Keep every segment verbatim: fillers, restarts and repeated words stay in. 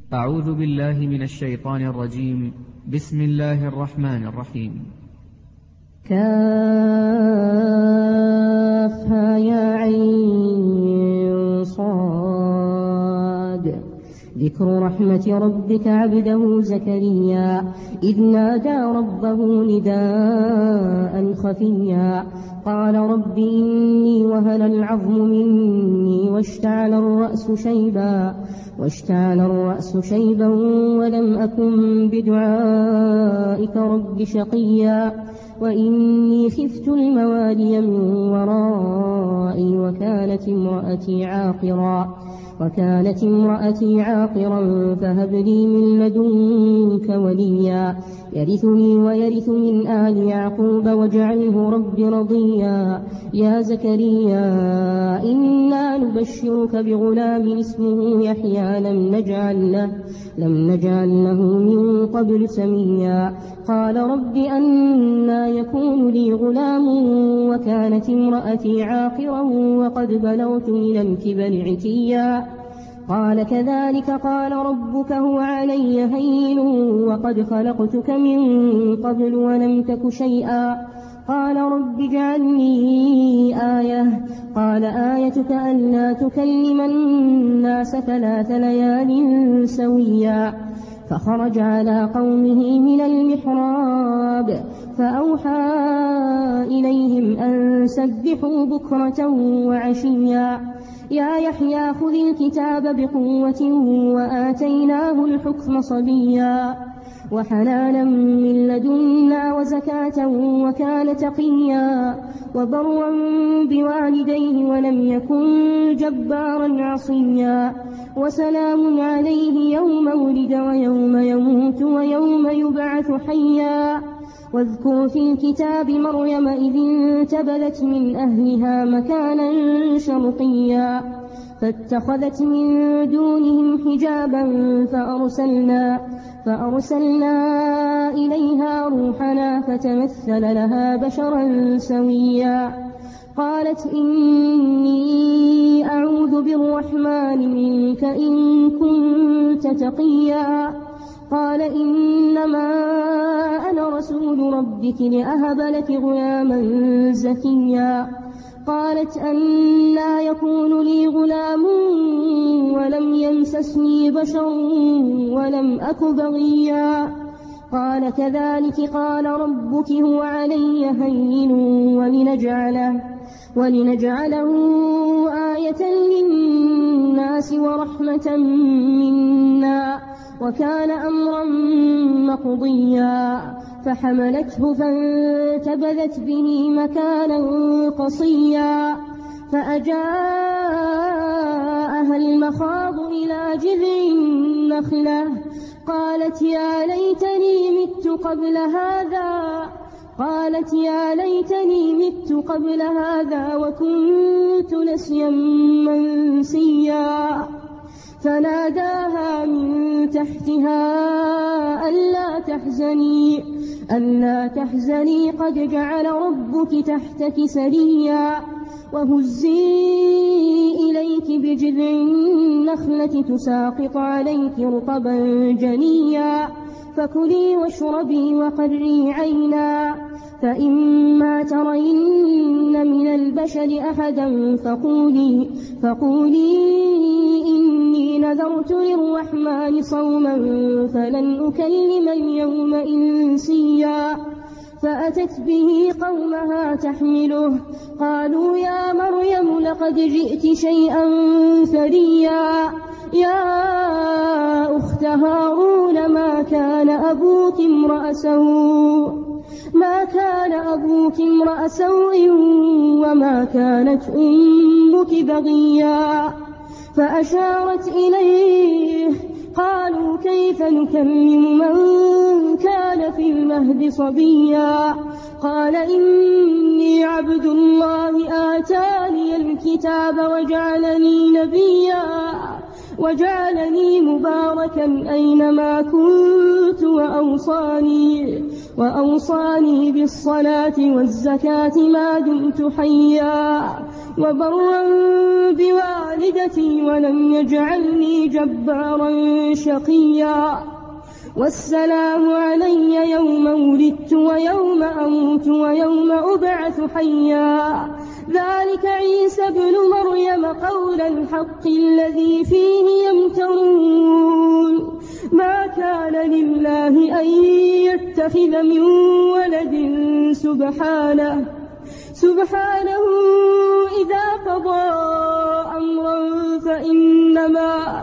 أعوذ بالله من الشيطان الرجيم. بسم الله الرحمن الرحيم. كافها يا عين صاد. ذكر رحمة ربك عبده زكريا إذ نادى ربه نداء خفيا قال رب إني وهن العظم مني واشتعل الرأس شيبا واشتعل الرأس شيبا ولم أكن بدعائك رب شقيا وإني خفت الموالي من ورائي وكانت امرأتي عاقرا وكانت امرأتي عاقرا فهب لي من لدنك وليا يرثني ويرث من آل يعقوب واجعله رب رضيا. يا زكريا إنا نبشرك بغلام اسمه يحيى لم نجعل له, لم نجعل له من قبل سميا قال رب أنى يكون لي غلام وكانت امرأتي عاقرا وقد بلغت من الكبر عتيا قال كذلك قال ربك هو علي هين وقد خلقتك من قبل ولم تك شيئا قال رب اجعلني آية قال آيتك ألا تكلم الناس ثلاث ليال سويا فخرج على قومه من المحراب فأوحى إليهم أن سبحوا بكرة وعشيا يا يحيى خذ الكتاب بقوة وآتيناه الحكم صبيا وحنانا من لدنا وزكاة وكان تقيا وبرا بوالديه ولم يكن جبارا عصيا وسلام عليه يوم ولد ويوم يموت ويوم يبعث حيا واذكر في الكتاب مريم إذ انتبذت من أهلها مكانا شرقيا فاتخذت من دونهم حجابا فأرسلنا, فأرسلنا إليها روحنا فتمثل لها بشرا سويا قالت إني أعوذ بالرحمن منك إن كنت تقيا قال إنما أنا رسول ربك لأهب لك غلاما زكيا قالت أنى يكون لي غلام ولم يمسسني بشر ولم أك بغيا قال كذلك قال ربك هو علي هين ولنجعله, ولنجعله آية للناس ورحمة منا وكان أمرا مقضيا فحملته فانتبذت به مكانا قصيا فأجاءها المخاض إلى جذع النخلة قالت يا ليتني مت قبل هذا قالت يا ليتني مت قبل هذا وكنت نسيا منسيا فناداها من تحتها ألا تحزني, ألا تحزني قد جعل ربك تحتك سريا وهزي إليك بجذع النخلة تساقط عليك رطبا جنيا فكلي واشربي وقري عينا فإما ترين من البشر أحدا فقولي, فقولي إني نذرت للرحمن صوما فلن أكلم اليوم إنسيا فأتت به قومها تحمله قالوا يا مريم لقد جئت شيئا فريا يا أخت هارون ما كان أبوك امرأ سوء ما كان أبوك امرأ سوء وما كانت أمك بغيا فأشارت إليه قالوا كيف نكلم من كان في المهد صبيا قال إني عبد الله آتاني الكتاب وجعلني نبيا وجعلني مباركا أينما كنت وأوصاني, وأوصاني بالصلاة والزكاة ما دمت حيا وبرا بوالدتي ولم يجعلني جبارا شقيا والسلام علي يوم ولدت ويوم أموت ويوم أبعث حيا ذلك عيسى ابن مريم قول الحق الذي فيه يمترون ما كان لله أن يتخذ من ولد سبحانه سبحانه إذا قضى أمرا فإنما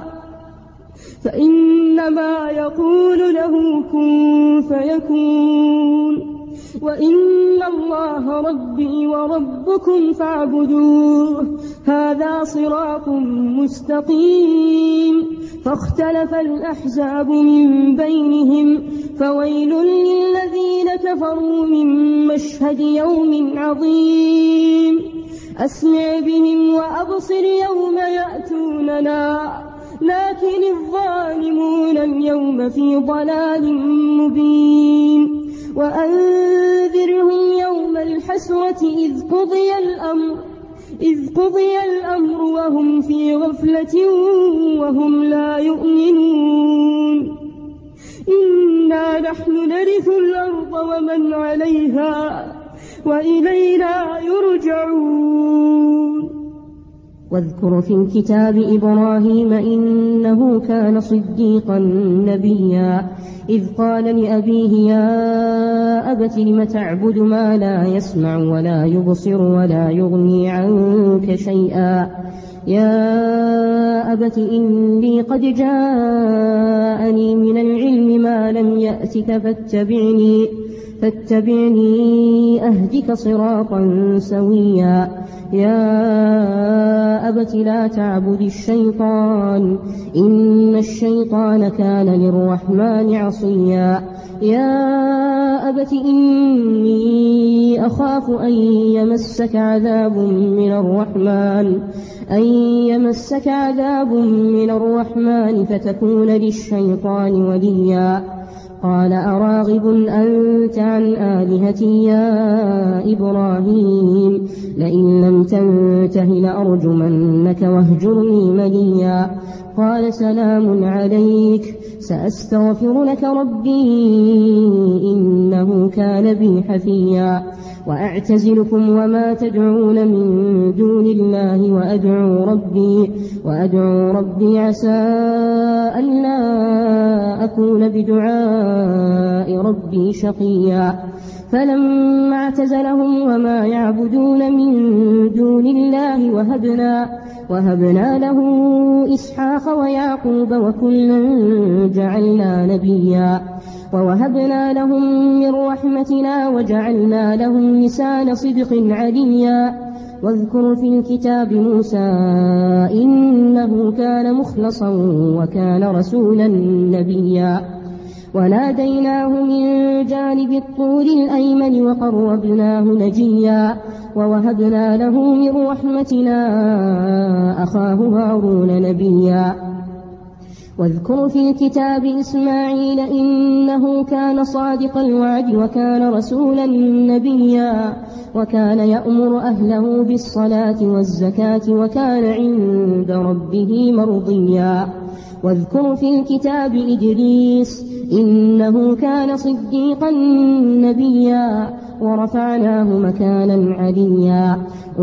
فإنما يقول له كن فيكون وإن الله ربي وربكم فاعبدوه هذا صراط مستقيم فاختلف الأحزاب من بينهم فويل للذين كفروا من مشهد يوم عظيم أسمع بهم وأبصر يوم يأتوننا لكن الظالمون اليوم في ضلال مبين وأنذرهم يوم الحسرة إذ قضي الأمر إذ قضي الأمر وهم في غفلة وهم لا يؤمنون إنا نحن نرث الأرض ومن عليها وإلينا يرجعون واذكر في الكتاب إبراهيم إنه كان صديقا نبيا إذ قال لأبيه يا أبت لم تعبد ما لا يسمع ولا يبصر ولا يغني عنك شيئا يا أبت إني قد جاءني من العلم ما لم يأتك فاتبعني فاتبعني أهدك صراطا سويا يا أبت لا تعبد الشيطان إن الشيطان كان للرحمن عصيا يا أبت إني أخاف أن يمسك عذاب من الرحمن أن يمسك عذاب من الرحمن فتكون للشيطان وليا قال أراغب أنت عن آلهتي يا إبراهيم لئن لم تنته لأرجمنك واهجرني مليا قال سلام عليك سأستغفر لك ربي إنه كان بي حفيا وأعتزلكم وما تدعون من دون الله وأدعو ربي وأدعو ربي عسى ألا أكون بدعاء ربي شقيا فلما اعتزلهم وما يعبدون من دون الله وهبنا وهبنا له إسحاق ويعقوب وكلا جعلنا نبيا ووهبنا لهم من رحمتنا وجعلنا لهم لسان صدق عليا واذكر في الكتاب موسى إنه كان مخلصا وكان رسولا نبيا وناديناه من جانب الطور الأيمن وقربناه نجيا ووهبنا له من رحمتنا أخاه هارون نبيا واذكر في الكتاب إسماعيل إنه كان صادق الوعد وكان رسولا نبيا وكان يأمر أهله بالصلاة والزكاة وكان عند ربه مرضيا واذكر في الكتاب إدريس إنه كان صديقا نبيا ورفعناه مكانا عليا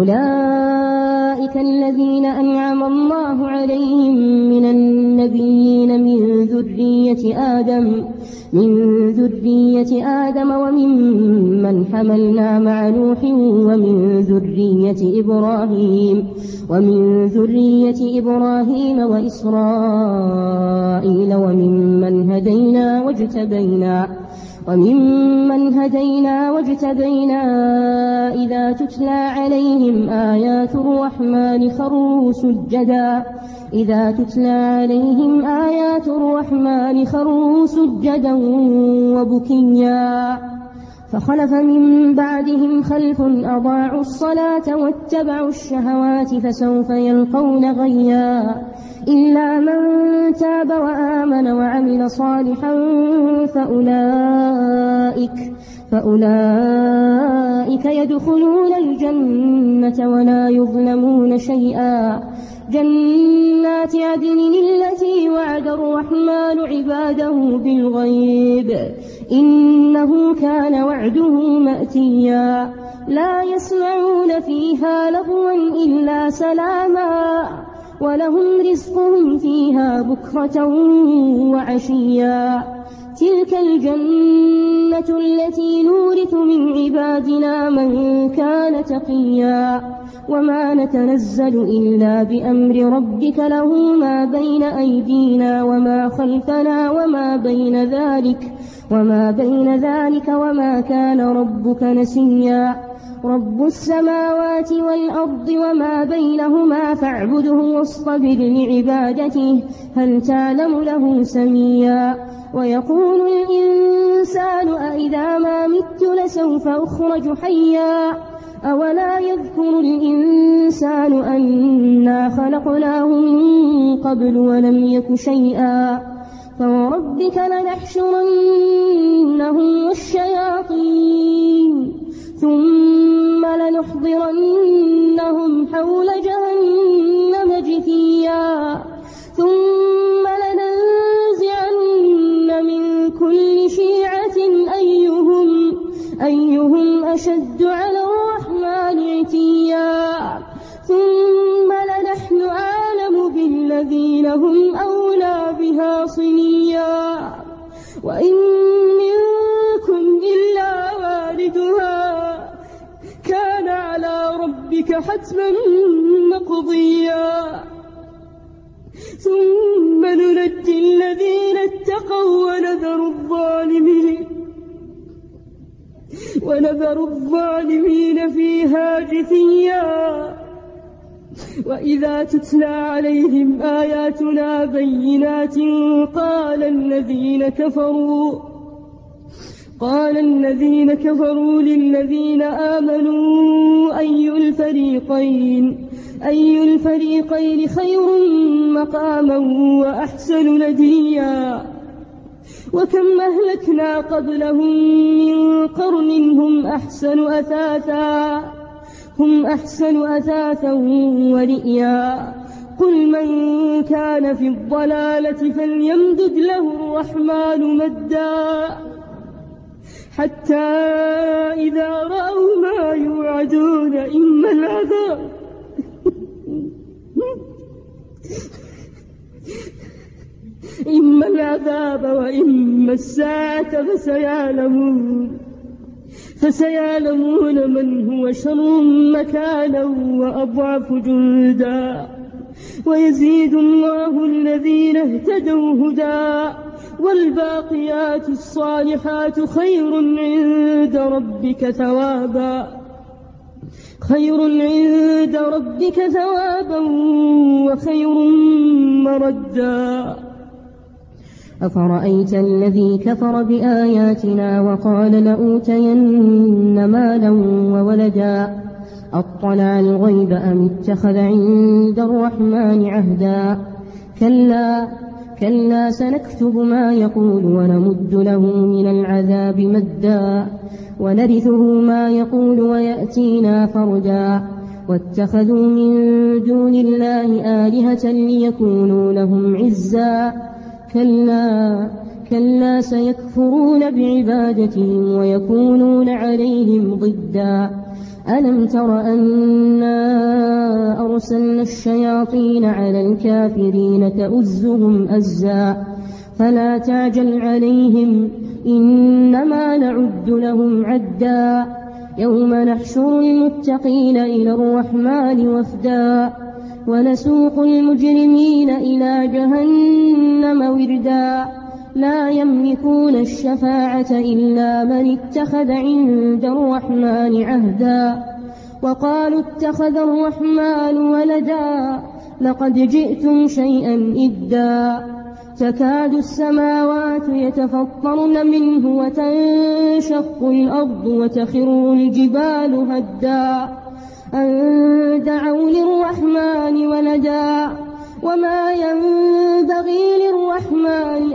أولئك الذين أنعم الله عليهم من النبيين من ذرية آدم من ذرية آدم وممن حملنا مع نوح ومن ذرية إبراهيم ومن ذرية إبراهيم وإسرائيل وممن هدينا واجتبينا وممن هدينا واجتبينا إذا تتلى عليهم آيات الرحمن خروا سجدا إذا تتلى عليهم آيات الرحمن خروا سجدا وبكيا فخلف من بعدهم خلف أضاعوا الصلاة واتبعوا الشهوات فسوف يلقون غيا إلا من تاب وآمن آمن وعمل صالحا فأولئك فأولئك يدخلون الجنة ولا يظلمون شيئا. جنات عدن التي وعد الرحمن عباده بالغيب إنه كان وعده مأتيا. لا يسمعون فيها لغوا إلا سلاما ولهم رزقهم فيها بكرة وعشيا. تلك الجنة التي نورث من عبادنا من كان تقيا. وما نتنزل إلا بأمر ربك له ما بين أيدينا وما خلفنا وما بين ذلك وما بين ذلك وما كان ربك نسيا. رب السماوات والأرض وما بينهما فاعبده واصطبر لعبادته هل تعلم له سميا. ويقول الإنسان أإذا ما مت لسوف أخرج حيا. أولا يذكر الإنسان أنا خلقناه من قبل ولم يك شيئا. فوربك لنحشرنهم والشياطين ثم لنحضرنهم حول جهنم جثيا. ثم لننزعن من كل شيعة أيهم, أيهم أشد على الرحمن عتيا. ثم لنحن أعلم بالذين هم أولى بها صليا. وإن منكم إلا واردها كان على ربك حتما مقضيا. ثم ننجي الذين اتقوا ونذر الظالمين ونذر الظالمين فيها جثيا. وإذا تتلى عليهم آياتنا بينات قال الذين كفروا قال الذين كفروا للذين آمنوا أي الفريقين أي الفريقين خير مقاما وأحسن نديا. وكم أهلكنا قبلهم من قرن هم أحسن أثاثا هم أحسن أثاثا ورئيا. قل من كان في الضلالة فليمدد له الرحمن مدا حتى إذا رأوا ما يوعدون إما العذاب إما العذاب وإما الساعة فسيعلمون فسيعلمون من هو شر مكانا وأضعف جندا. ويزيد الله الذين اهتدوا هدى والباقيات الصالحات خير عند ربك ثوابا خير عند ربك ثوابا وخير مردا. أفرأيت الذي كفر بآياتنا وقال لأوتين مالا وولدا أطلع الغيب أم اتخذ عند الرحمن عهدا. كلا كلا سنكتب ما يقول ونمد له من العذاب مدا ونرثه ما يقول ويأتينا فردا. واتخذوا من دون الله آلهة ليكونوا لهم عزا. كلا كلا سيكفرون بعبادتهم ويكونون عليهم ضدا. ألم تر أنا أرسلنا الشياطين على الكافرين تؤزهم أزا فلا تعجل عليهم إنما نعد لهم عدا. يوم نحشر المتقين إلى الرحمن وفدا ونسوق المجرمين إلى جهنم وردا. لا يملكون الشفاعة إلا من اتخذ عند الرحمن عهدا. وقالوا اتخذ الرحمن ولدا لقد جئتم شيئا إدا. تكاد السماوات يتفطرن منه وتنشق الأرض وتخر الجبال هدا أن دعوا للرحمن ولدا وما ينبغي للرحمن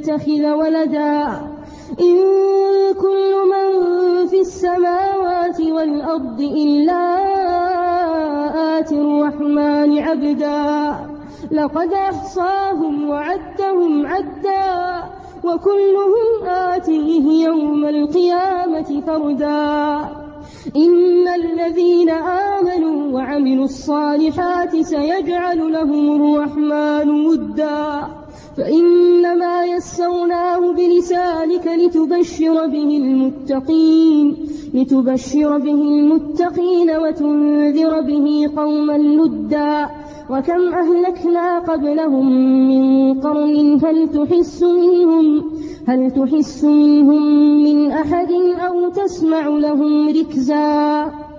يتخذ ولدا إن كل من في السماوات والأرض إلا آتي الرحمن عبدا لقد أحصاهم وعدهم عدا وكلهم آتيه يوم القيامة فردا إن الذين آمنوا وعملوا الصالحات سيجعل لهم الرحمن ودا فإنما يسرناه بلسانك لتبشر به المتقين لتبشر به المتقين وتنذر به قوما لدا وكم أهلكنا قبلهم من قرن هل تحس منهم هل تحس منهم من أحد أو تسمع لهم ركزا